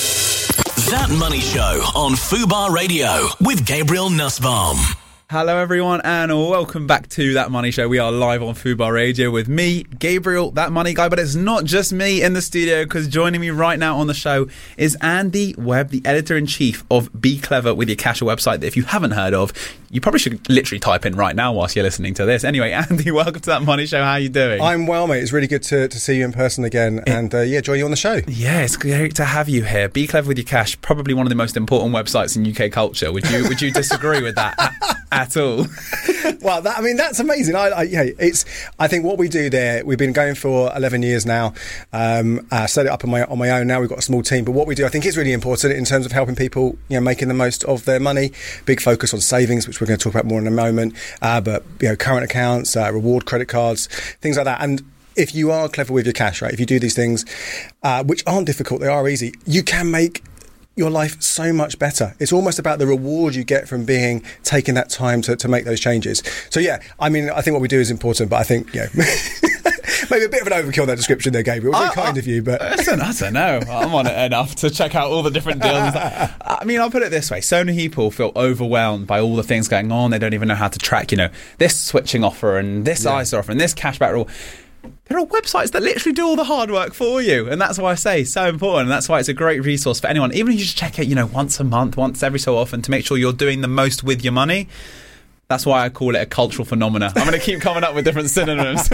That Money Show on Fubar Radio with Gabriel Nussbaum. Hello everyone and welcome back to That Money Show. We are live on Fubar Radio with me, Gabriel, That Money Guy, but it's not just me in the studio because joining me right now on the show is Andy Webb, the editor-in-chief of Be Clever With Your Cash, a website that if you haven't heard of, you probably should literally type in right now whilst you're listening to this. Anyway, Andy, welcome to That Money Show. How are you doing? I'm well, mate. It's really good to, to see you in person again it, and uh, yeah, join you on the show. Yeah, it's great to have you here. Be Clever With Your Cash, probably one of the most important websites in U K culture. Would you would you disagree with that at, at all? Well, that, I mean, that's amazing. I, I, yeah, it's. I think what we do there, we've been going for eleven years now. Um, uh, set it up on my on my own. Now we've got a small team, but what we do, I think, is really important in terms of helping people, you know, making the most of their money. Big focus on savings, which we're going to talk about more in a moment. Uh, but you know, current accounts, uh, reward credit cards, things like that, and. If you are clever with your cash, right, if you do these things, uh, which aren't difficult, they are easy, you can make your life so much better. It's almost about the reward you get from being taking that time to, to make those changes. So yeah, I mean, I think what we do is important, but I think, you know, maybe a bit of an overkill that description there, Gabriel. It was very kind of you, but listen, I don't know. I'm on it enough to check out all the different deals. I mean, I'll put it this way: so many people feel overwhelmed by all the things going on. They don't even know how to track, you know, this switching offer and this yeah. I S A offer and this cashback rule. There are websites that literally do all the hard work for you, and that's why I say it's so important, and that's why it's a great resource for anyone. Even if you just check it, you know, once a month, once every so often, to make sure you're doing the most with your money. That's why I call it a cultural phenomena. I'm going to keep coming up with different synonyms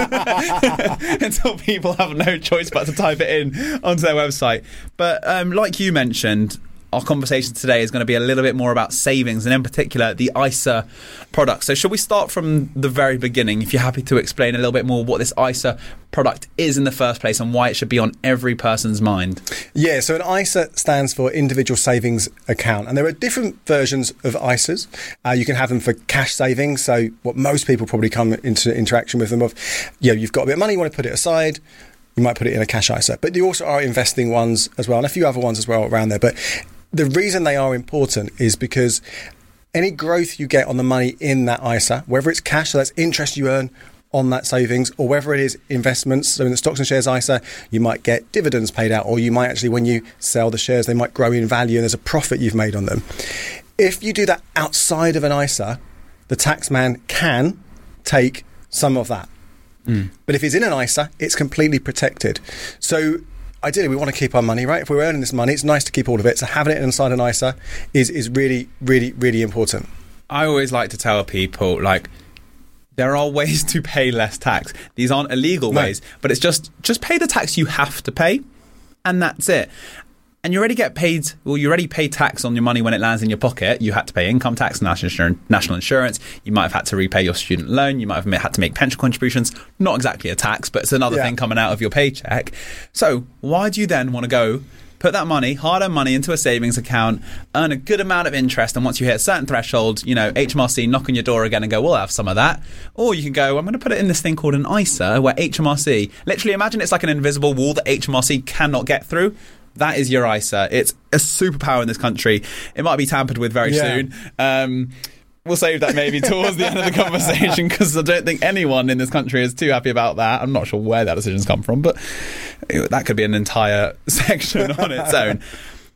until people have no choice but to type it in onto their website. But um, like you mentioned, our conversation today is going to be a little bit more about savings and in particular the I S A product. So should we start from the very beginning, if you're happy to explain a little bit more what this I S A product is in the first place and why it should be on every person's mind? Yeah, so an I S A stands for Individual Savings Account, and there are different versions of I S As. Uh, you can have them for cash savings, so what most people probably come into interaction with them of, you know, you've got a bit of money, you want to put it aside, you might put it in a cash I S A. But there also are investing ones as well, and a few other ones as well around there. But the reason they are important is because any growth you get on the money in that I S A, whether it's cash, so that's interest you earn on that savings, or whether it is investments, so in the stocks and shares I S A, you might get dividends paid out, or you might actually, when you sell the shares, they might grow in value and there's a profit you've made on them. If you do that outside of an I S A, the tax man can take some of that. Mm. But if it's in an I S A, it's completely protected. So ideally, we want to keep our money, right? If we're earning this money, it's nice to keep all of it. So having it inside an I S A is, is really, really, really important. I always like to tell people, like, there are ways to pay less tax. These aren't illegal no. ways, but it's just, just pay the tax you have to pay, and that's it. And you already get paid, well, you already pay tax on your money when it lands in your pocket. You had to pay income tax, national insurance, national insurance. You might have had to repay your student loan. You might have had to make pension contributions. Not exactly a tax, but it's another yeah. thing coming out of your paycheck. So why do you then want to go put that money, hard-earned money, into a savings account, earn a good amount of interest, and once you hit a certain threshold, you know, H M R C knock on your door again and go, we'll have some of that. Or you can go, I'm going to put it in this thing called an I S A, where H M R C, literally imagine it's like an invisible wall that H M R C cannot get through. That is your I S A. It's a superpower in this country. It might be tampered with very yeah. soon. Um, we'll save that maybe towards the end of the conversation, because I don't think anyone in this country is too happy about that. I'm not sure where that decision's come from, but that could be an entire section on its own.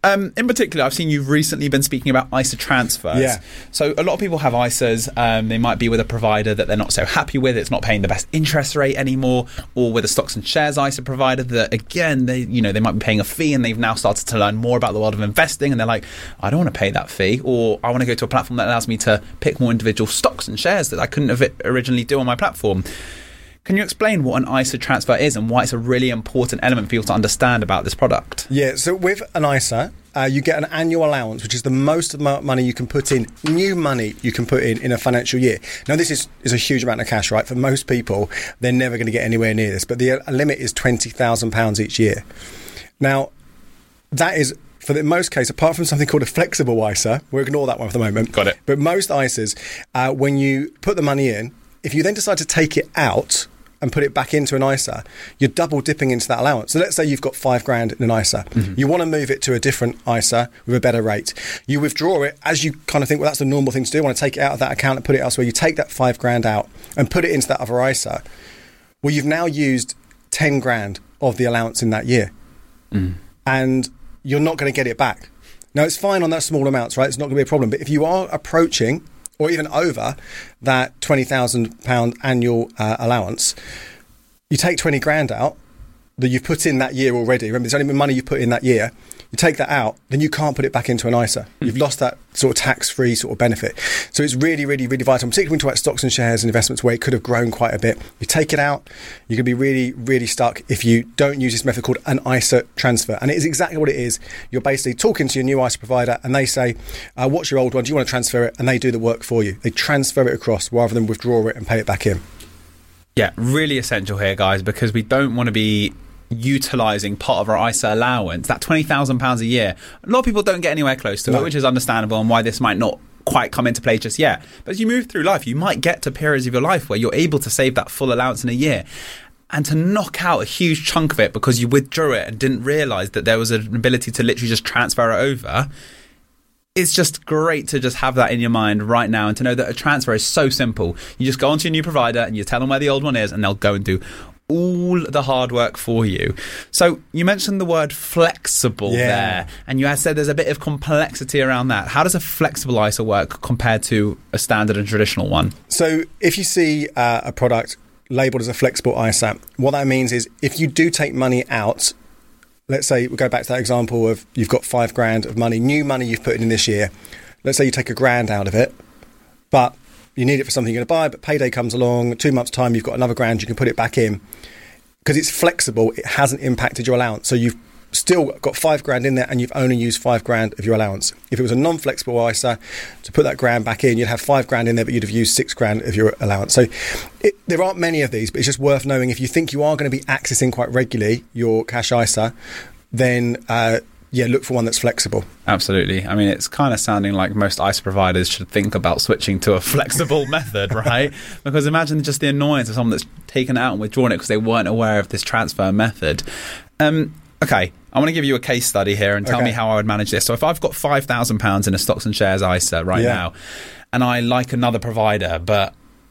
Um, in particular, I've seen you've recently been speaking about I S A transfers. Yeah. So a lot of people have I S As. Um, they might be with a provider that they're not so happy with. It's not paying the best interest rate anymore, or with a stocks and shares I S A provider that, again, they you know they might be paying a fee, and they've now started to learn more about the world of investing, and they're like, I don't want to pay that fee, or I want to go to a platform that allows me to pick more individual stocks and shares that I couldn't have originally do on my platform. Can you explain what an I S A transfer is and why it's a really important element for people to understand about this product? Yeah, so with an I S A, uh, you get an annual allowance, which is the most amount of money you can put in, new money you can put in in a financial year. Now, this is, is a huge amount of cash, right? For most people, they're never going to get anywhere near this, but the uh, limit is twenty thousand pounds each year. Now, that is, for the most case, apart from something called a flexible I S A, we'll ignore that one for the moment. Got it. But most I S As, uh, when you put the money in, if you then decide to take it out and put it back into an I S A, you're double dipping into that allowance. So let's say you've got five grand in an I S A. Mm-hmm. You want to move it to a different I S A with a better rate. You withdraw it as you kind of think, well, that's the normal thing to do. You want to take it out of that account and put it elsewhere. You take that five grand out and put it into that other I S A. Well, you've now used ten grand of the allowance in that year. Mm. And you're not going to get it back. Now, it's fine on that small amounts, right? It's not going to be a problem. But if you are approaching or even over that twenty thousand pounds annual uh, allowance, you take twenty grand out that you've put in that year already. Remember, there's only money you put in that year. You take that out, then you can't put it back into an I S A. You've lost that sort of tax-free sort of benefit. So it's really, really, really vital, particularly when we talk about stocks and shares and investments where it could have grown quite a bit. You take it out, you're going to be really, really stuck if you don't use this method called an I S A transfer. And it is exactly what it is. You're basically talking to your new I S A provider and they say, uh, what's your old one? Do you want to transfer it? And they do the work for you. They transfer it across rather than withdraw it and pay it back in. Yeah, really essential here, guys, because we don't want to be utilising part of our I S A allowance, that twenty thousand pounds a year. A lot of people don't get anywhere close to no. it, which is understandable, and why this might not quite come into play just yet. But as you move through life, you might get to periods of your life where you're able to save that full allowance in a year. And to knock out a huge chunk of it because you withdrew it and didn't realise that there was an ability to literally just transfer it over, it's just great to just have that in your mind right now and to know that a transfer is so simple. You just go onto your new provider and you tell them where the old one is and they'll go and do all the hard work for you. So you mentioned the word flexible yeah. there, and you had said there's a bit of complexity around that. How does a flexible I S A work compared to a standard and traditional one? So if you see uh, a product labelled as a flexible I S A, what that means is if you do take money out, let's say we go back to that example of you've got five grand of money, new money you've put in this year. Let's say you take a grand out of it, but you need it for something you're going to buy, but payday comes along, two months' time, you've got another grand, you can put it back in. Because it's flexible, it hasn't impacted your allowance. So you've still got five grand in there and you've only used five grand of your allowance. If it was a non-flexible I S A, to put that grand back in, you'd have five grand in there, but you'd have used six grand of your allowance. So it, there aren't many of these, but it's just worth knowing if you think you are going to be accessing quite regularly your cash I S A, then uh, yeah, look for one that's flexible. Absolutely. I mean, it's kind of sounding like most I S A providers should think about switching to a flexible method, right? Because imagine just the annoyance of someone that's taken it out and withdrawn it because they weren't aware of this transfer method. Um, okay, I want to give you a case study here and tell okay. me how I would manage this. So if I've got five thousand pounds in a stocks and shares I S A right yeah. now, and I like another provider, but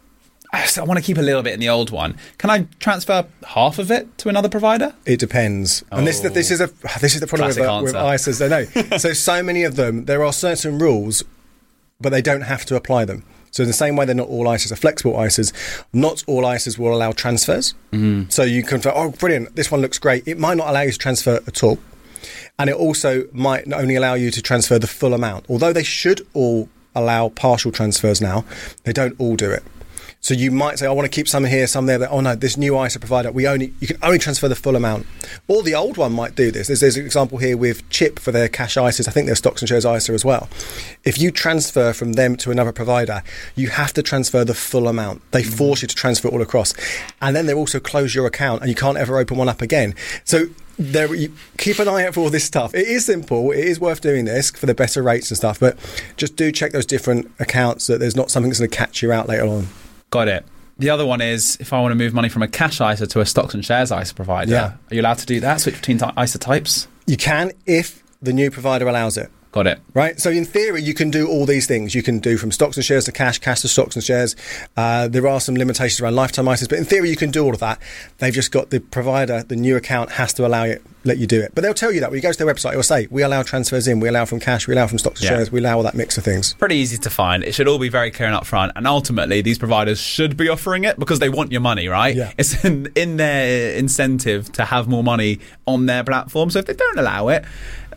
I want to keep a little bit in the old one. Can I transfer half of it to another provider? It depends. Oh. And this, this is a this is the problem with, uh, with I S As. I know. so so many of them, there are certain rules, but they don't have to apply them. So in the same way, they're not all I S As are flexible I S As. Not all I S As will allow transfers. Mm-hmm. So you can say, oh, brilliant, this one looks great. It might not allow you to transfer at all. And it also might only allow you to transfer the full amount. Although they should all allow partial transfers now, they don't all do it. So you might say, I want to keep some here, some there. But, oh no, this new I S A provider, we only you can only transfer the full amount. Or the old one might do this. There's, there's an example here with Chip for their cash I S As. I think their stocks and shares I S A as well. If you transfer from them to another provider, you have to transfer the full amount. They mm-hmm. force you to transfer it all across. And then they also close your account and you can't ever open one up again. So there, you keep an eye out for all this stuff. It is simple. It is worth doing this for the better rates and stuff. But just do check those different accounts that there's not something that's going to catch you out later on. Got it. The other one is if I want to move money from a cash I S A to a stocks and shares I S A provider. Yeah. Are you allowed to do that? Switch between I S A types? You can if the new provider allows it. Got it. Right? So in theory, you can do all these things. You can do from stocks and shares to cash, cash to stocks and shares. Uh, there are some limitations around lifetime I S As, but in theory, you can do all of that. They've just got the provider, the new account has to allow it, let you do it. But they'll tell you that when you go to their website, it will say, we allow transfers in, we allow from cash, we allow from stocks and Yeah. shares, we allow all that mix of things. Pretty easy to find. It should all be very clear and upfront. And ultimately, these providers should be offering it because they want your money, right? Yeah. It's in, in their incentive to have more money on their platform. So if they don't allow it,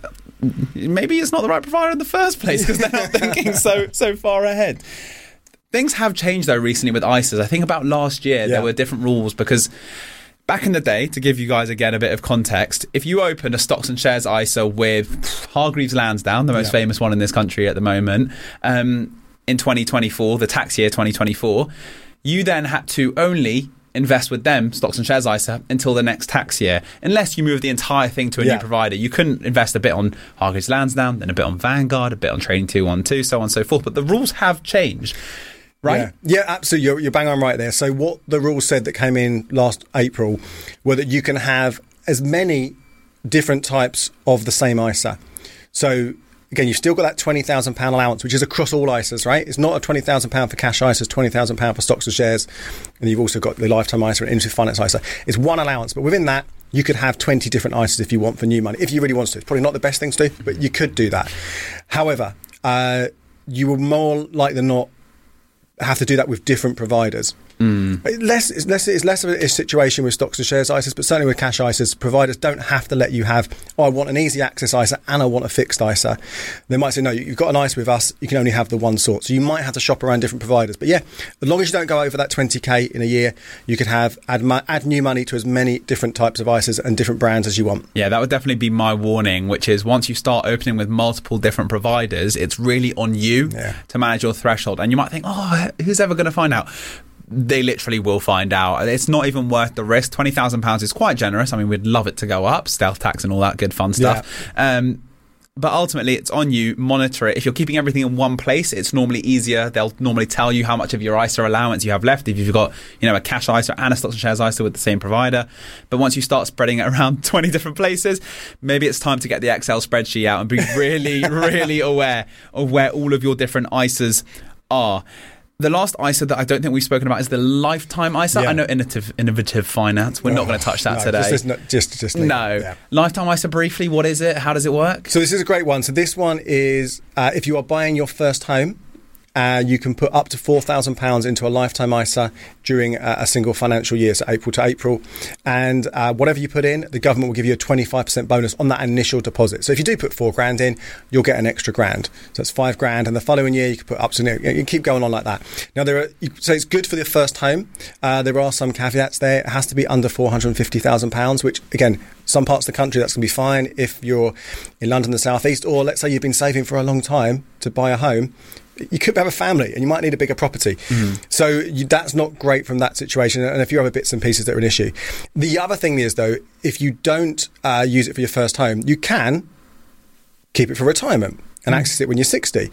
maybe it's not the right provider in the first place because they're not thinking so so far ahead. Things have changed though recently with I S As. I think about last year there were different rules because back in the day, to give you guys again a bit of context, if you opened a stocks and shares I S A with Hargreaves Lansdown, the most Yeah. famous one in this country at the moment, um, in twenty twenty-four, the tax year twenty twenty-four, you then had to only invest with them, stocks and shares I S A, until the next tax year, unless you moved the entire thing to a Yeah. new provider. You couldn't invest a bit on Hargreaves Lansdown, then a bit on Vanguard, a bit on Trading two one two, so on and so forth. But the rules have changed, right? Yeah, yeah, absolutely. You're, you're bang on right there. So what the rules said that came in last April were that you can have as many different types of the same I S A. So again, you've still got that twenty thousand pounds allowance, which is across all I S As, right? It's not a twenty thousand pounds for cash I S As, twenty thousand pounds for stocks and shares. And you've also got the lifetime I S A and industry finance I S A. It's one allowance, but within that, you could have twenty different I S As if you want for new money, if you really want to. It's probably not the best thing to do, but you could do that. However, uh, you will more likely than not have to do that with different providers. Mm. Less, it's, less, it's less of a situation with stocks and shares I S As, but certainly with cash I S As, providers don't have to let you have, oh, I want an easy access I S A and I want a fixed I S A. They might say, no, you've got an I S A with us, you can only have the one sort. So you might have to shop around different providers. But yeah, as long as you don't go over that twenty K in a year, you can have add, add new money to as many different types of I S As and different brands as you want. Yeah, that would definitely be my warning, which is once you start opening with multiple different providers, it's really on you yeah. to manage your threshold. And you might think, oh, who's ever going to find out? They literally will find out. It's not even worth the risk. twenty thousand pounds is quite generous. I mean, we'd love it to go up, stealth tax and all that good fun stuff. Yeah. Um, but ultimately, it's on you. Monitor it. If you're keeping everything in one place, it's normally easier. They'll normally tell you how much of your I S A allowance you have left if you've got, you know, a cash I S A and a stocks and shares I S A with the same provider. But once you start spreading it around twenty different places, maybe it's time to get the Excel spreadsheet out and be really, really aware of where all of your different I S As are. The last I S A that I don't think we've spoken about is the lifetime I S A. Yeah. I know innovative, innovative finance. We're oh, not going to touch that no, today. Just, just, just, just no. Yeah. Lifetime I S A briefly, what is it? How does it work? So this is a great one. So this one is uh, if you are buying your first home, Uh, you can put up to four thousand pounds into a lifetime I S A during uh, a single financial year, so April to April. And uh, whatever you put in, the government will give you a twenty-five percent bonus on that initial deposit. So if you do put four grand in, you'll get an extra grand. So it's five grand. And the following year, you can put up to, you know, keep going on like that. Now, there are, you, so it's good for the first home. Uh, there are some caveats there. It has to be under four hundred fifty thousand pounds, which, again, some parts of the country, that's going to be fine if you're in London, the South East, or let's say you've been saving for a long time to buy a home. You could have a family and you might need a bigger property. Mm. So you, that's not great from that situation, and a few other bits and pieces that are an issue. The other thing is, though, if you don't uh, use it for your first home, you can keep it for retirement and mm. access it when you're sixty.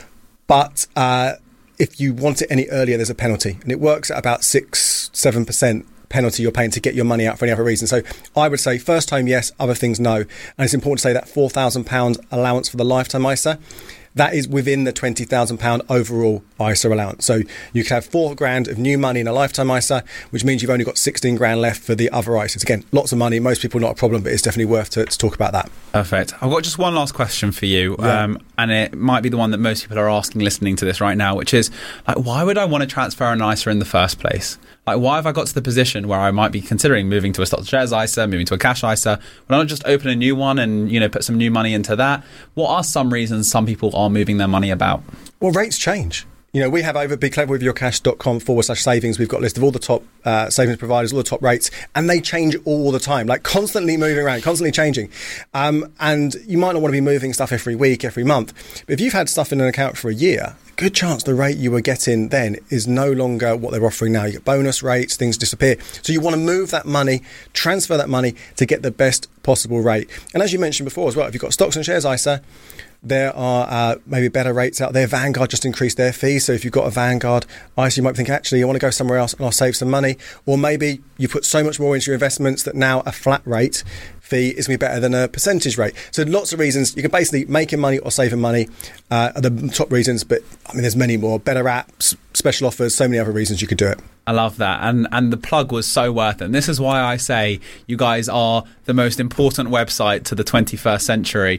But uh, if you want it any earlier, there's a penalty, and it works at about six, seven percent penalty you're paying to get your money out for any other reason. So I would say first home, yes, other things, no. And it's important to say that four thousand pounds allowance for the lifetime I S A, that is within the twenty thousand pounds overall I S A allowance. So you can have four grand of new money in a lifetime I S A, which means you've only got sixteen grand left for the other I S As. Again, lots of money. Most people not a problem, but it's definitely worth to, to talk about that. Perfect. I've got just one last question for you, yeah. um, and it might be the one that most people are asking listening to this right now, which is, like, why would I want to transfer an I S A in the first place? Like, why have I got to the position where I might be considering moving to a stocks and shares I S A, moving to a cash I S A? Why not just open a new one and, you know, put some new money into that? What are some reasons some people are moving their money about? Well, rates change. You know, we have over be clever with your cash dot com forward slash savings. We've got a list of all the top uh, savings providers, all the top rates, and they change all the time, like constantly moving around, constantly changing. Um, and you might not want to be moving stuff every week, every month. But if you've had stuff in an account for a year, good chance the rate you were getting then is no longer what they're offering now. You get bonus rates, things disappear. So you want to move that money, transfer that money to get the best possible rate. And as you mentioned before as well, if you've got stocks and shares I S A, there are uh, maybe better rates out there. Vanguard just increased their fees. So if you've got a Vanguard I S A, you might think, actually, I want to go somewhere else and I'll save some money. Or maybe you put so much more into your investments that now a flat rate fee is going to be better than a percentage rate. So lots of reasons. You can basically making money or saving money uh, are the top reasons, but I mean, there's many more. Better apps, special offers, so many other reasons you could do it. I love that. And and the plug was so worth it. And this is why I say you guys are the most important website to the twenty-first century.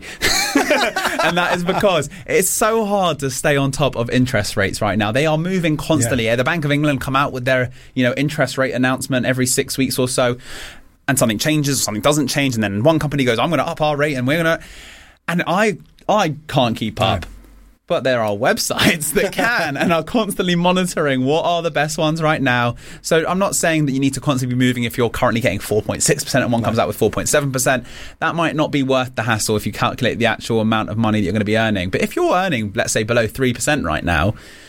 And that is because it's so hard to stay on top of interest rates right now. They are moving constantly. Yeah. The Bank of England come out with their, you know, interest rate announcement every six weeks or so. And something changes, something doesn't change. And then one company goes, I'm going to up our rate and we're going to... And I, I can't keep up. No. But there are websites that can and are constantly monitoring what are the best ones right now. So I'm not saying that you need to constantly be moving if you're currently getting four point six percent and one comes out with four point seven percent. That might not be worth the hassle if you calculate the actual amount of money that you're going to be earning. But if you're earning, let's say, below three percent right now,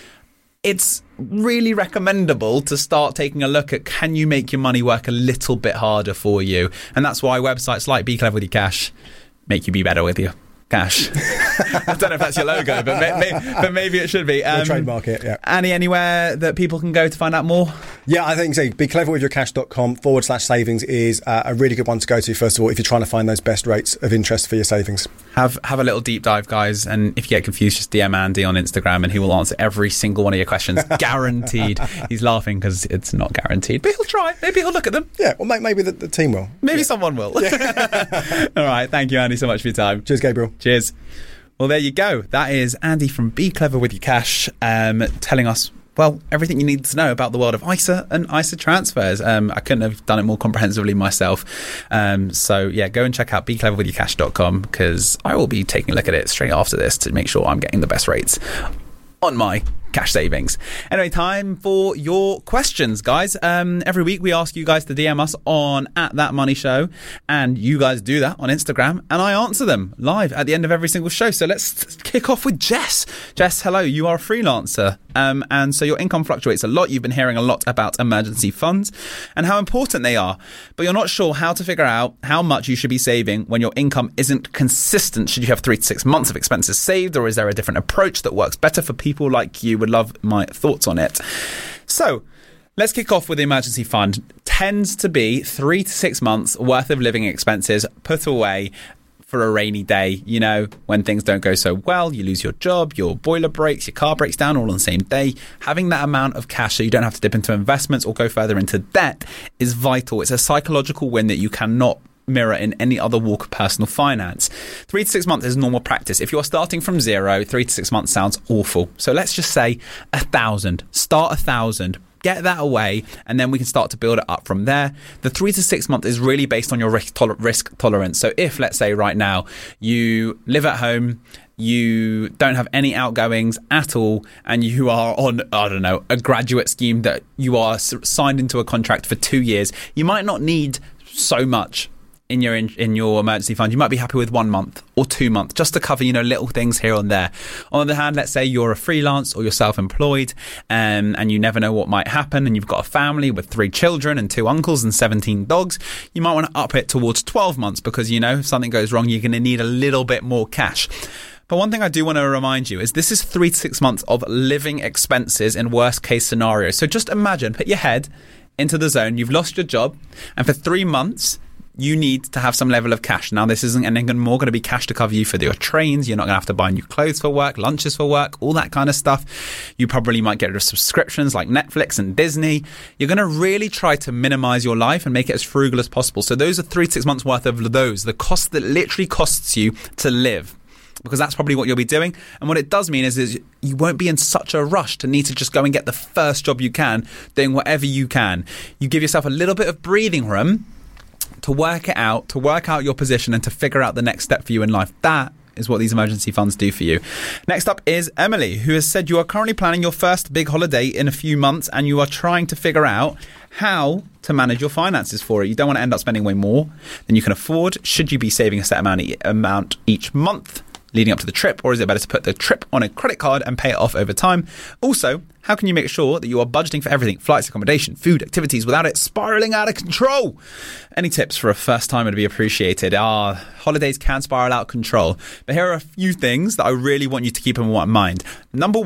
it's really recommendable to start taking a look at, can you make your money work a little bit harder for you? And that's why websites like Be Clever With Your Cash make you be better with your cash. I don't know if that's your logo, but may, may, but maybe it should be. Um, we'll trademark it, yeah. Annie, anywhere that people can go to find out more? Yeah, I think so. Be clever with your cash dot com forward slash savings is uh, a really good one to go to, first of all, if you're trying to find those best rates of interest for your savings. Have have a little deep dive, guys, and if you get confused, just D M Andy on Instagram and he will answer every single one of your questions. Guaranteed. He's laughing because it's not guaranteed, but he'll try. Maybe he'll look at them. Yeah, well, maybe the, the team will. Maybe yeah. someone will. Yeah. All right, thank you, Andy, so much for your time. Cheers, Gabriel. Cheers. Well, there you go. That is Andy from Be Clever With Your Cash um, telling us, well, everything you need to know about the world of I S A and I S A transfers. Um, I couldn't have done it more comprehensively myself. Um, so, yeah, go and check out be clever with your cash dot com because I will be taking a look at it straight after this to make sure I'm getting the best rates on my cash savings. Anyway, time for your questions, guys. Um, every week we ask you guys to D M us on at That Money Show, and you guys do that on Instagram, and I answer them live at the end of every single show. So let's kick off with Jess. Jess, hello. You are a freelancer, um, and so your income fluctuates a lot. You've been hearing a lot about emergency funds and how important they are, but you're not sure how to figure out how much you should be saving when your income isn't consistent. Should you have three to six months of expenses saved, or is there a different approach that works better for people like you? Would love my thoughts on it. So let's kick off with the emergency fund. Tends to be three to six months worth of living expenses put away for a rainy day. You know, when things don't go so well, you lose your job, your boiler breaks, your car breaks down all on the same day. Having that amount of cash so you don't have to dip into investments or go further into debt is vital. It's a psychological win that you cannot mirror in any other walk of personal finance. Three to six months is normal practice. If you're starting from zero, three to six months sounds awful. So let's just say a thousand. Start a thousand. Get that away, and then we can start to build it up from there. The three to six months is really based on your risk, toler- risk tolerance. So if, let's say right now, you live at home, you don't have any outgoings at all, and you are on, I don't know, a graduate scheme that you are signed into a contract for two years, you might not need so much in your in, in your emergency fund. You might be happy with one month or two months just to cover, you know, little things here and there. On the other hand, let's say you're a freelance or you're self-employed um, and you never know what might happen, and you've got a family with three children and two uncles and seventeen dogs. You might want to up it towards twelve months because, you know, if something goes wrong, you're going to need a little bit more cash. But one thing I do want to remind you is this is three to six months of living expenses in worst case scenarios. So just imagine, put your head into the zone. You've lost your job, and for three months you need to have some level of cash. Now, this isn't any more going to be cash to cover you for your trains. You're not going to have to buy new clothes for work, lunches for work, all that kind of stuff. You probably might get rid of subscriptions like Netflix and Disney. You're going to really try to minimize your life and make it as frugal as possible. So those are three to six months worth of those, the cost that literally costs you to live, because that's probably what you'll be doing. And what it does mean is, is you won't be in such a rush to need to just go and get the first job you can, doing whatever you can. You give yourself a little bit of breathing room to work it out, to work out your position and to figure out the next step for you in life. That is what these emergency funds do for you. Next up is Emily, who has said you are currently planning your first big holiday in a few months and you are trying to figure out how to manage your finances for it. You don't want to end up spending way more than you can afford. Should you be saving a set amount, amount each month leading up to the trip, or is it better to put the trip on a credit card and pay it off over time? Also, how can you make sure that you are budgeting for everything, flights, accommodation, food, activities, without it spiraling out of control? Any tips for a first timer to be appreciated? Ah, holidays can spiral out of control. But here are a few things that I really want you to keep in mind. Number one,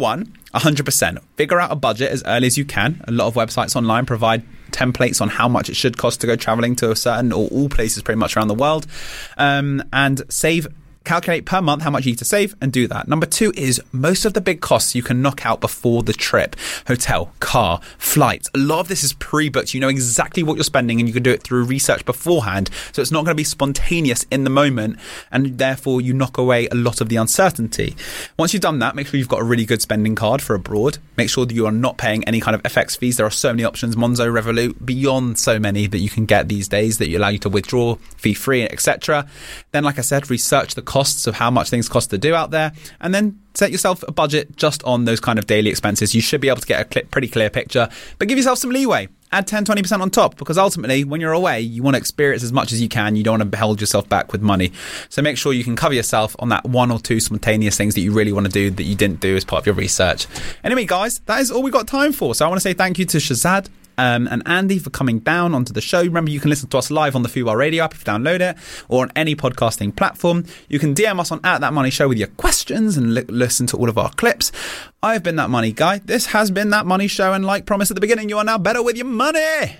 one hundred percent. Figure out a budget as early as you can. A lot of websites online provide templates on how much it should cost to go traveling to a certain or all places pretty much around the world, um, and save. Calculate per month how much you need to save and do that. Number two is most of the big costs you can knock out before the trip. Hotel, car, flights. A lot of this is pre-booked. You know exactly what you're spending and you can do it through research beforehand. So it's not going to be spontaneous in the moment, and therefore you knock away a lot of the uncertainty. Once you've done that, make sure you've got a really good spending card for abroad. Make sure that you are not paying any kind of F X fees. There are so many options, Monzo, Revolut, beyond so many that you can get these days that allow you to withdraw fee-free, et cetera. Then, like I said, research the costs of how much things cost to do out there, and then set yourself a budget just on those kind of daily expenses. You should be able to get a cl- pretty clear picture, but give yourself some leeway. Add ten, twenty percent on top, because ultimately when you're away, you want to experience as much as you can. You don't want to hold yourself back with money. So make sure you can cover yourself on that one or two spontaneous things that you really want to do that you didn't do as part of your research. Anyway, guys, that is all we've got time for. So I want to say thank you to Shazad Um, and Andy for coming down onto the show. Remember, you can listen to us live on the Fubar Radio app if you download it, or on any podcasting platform. You can D M us on at That Money Show with your questions and li- listen to all of our clips. I've been That Money Guy. This has been That Money Show, and like promised at the beginning, you are now better with your money.